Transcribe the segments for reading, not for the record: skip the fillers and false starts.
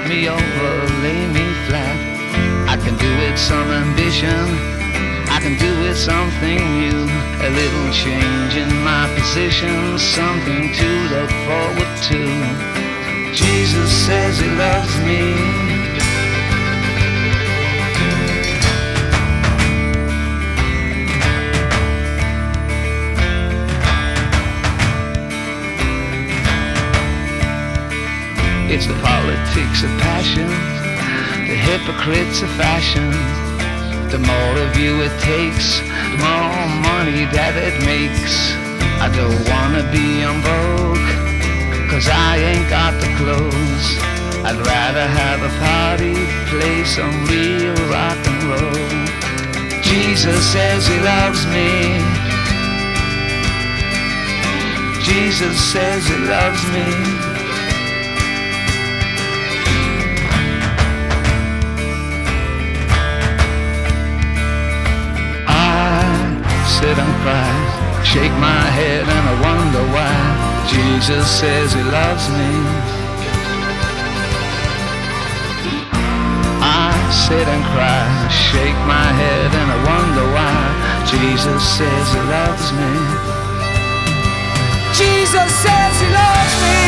me over, lay me flat. I can do with some ambition, I can do with something new. A little change in my position, something to look forward to. Jesus says he loves me. It's the politics of passion, the hypocrites of fashion. The more of you it takes, the more money that it makes. I don't wanna be on Vogue, 'cause I ain't got the clothes. I'd rather have a party, play some real rock and roll. Jesus says he loves me. Jesus says he loves me. Sit and cry, shake my head and I wonder why. Jesus says he loves me. I sit and cry, shake my head and I wonder why. Jesus says he loves me. Jesus says he loves me.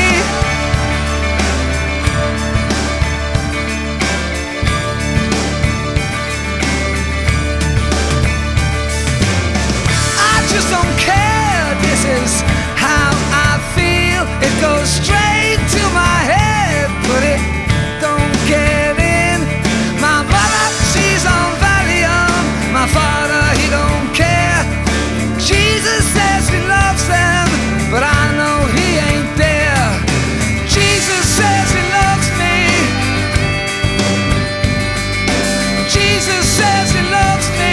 Don't care, this is how I feel. It goes straight to my head, but it don't get in. My mother, she's on Valium. My father, he don't care. Jesus says he loves them, but I know he ain't there. Jesus says he loves me. Jesus says he loves me.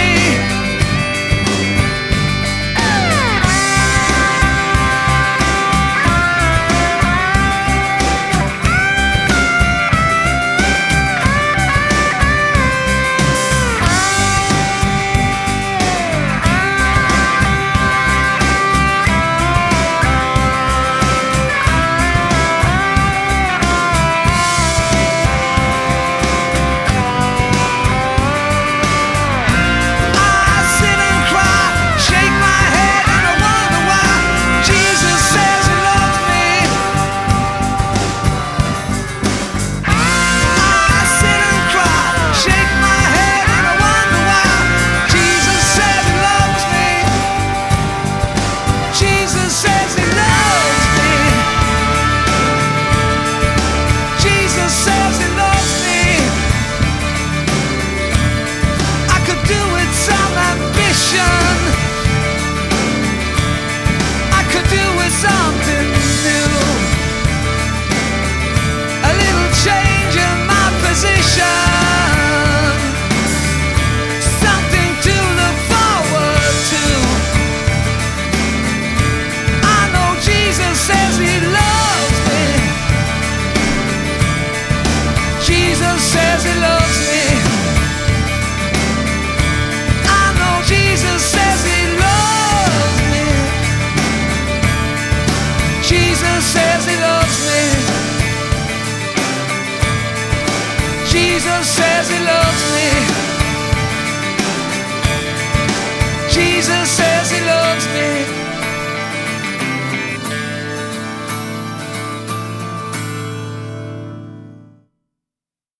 Jesus says he loves me. Jesus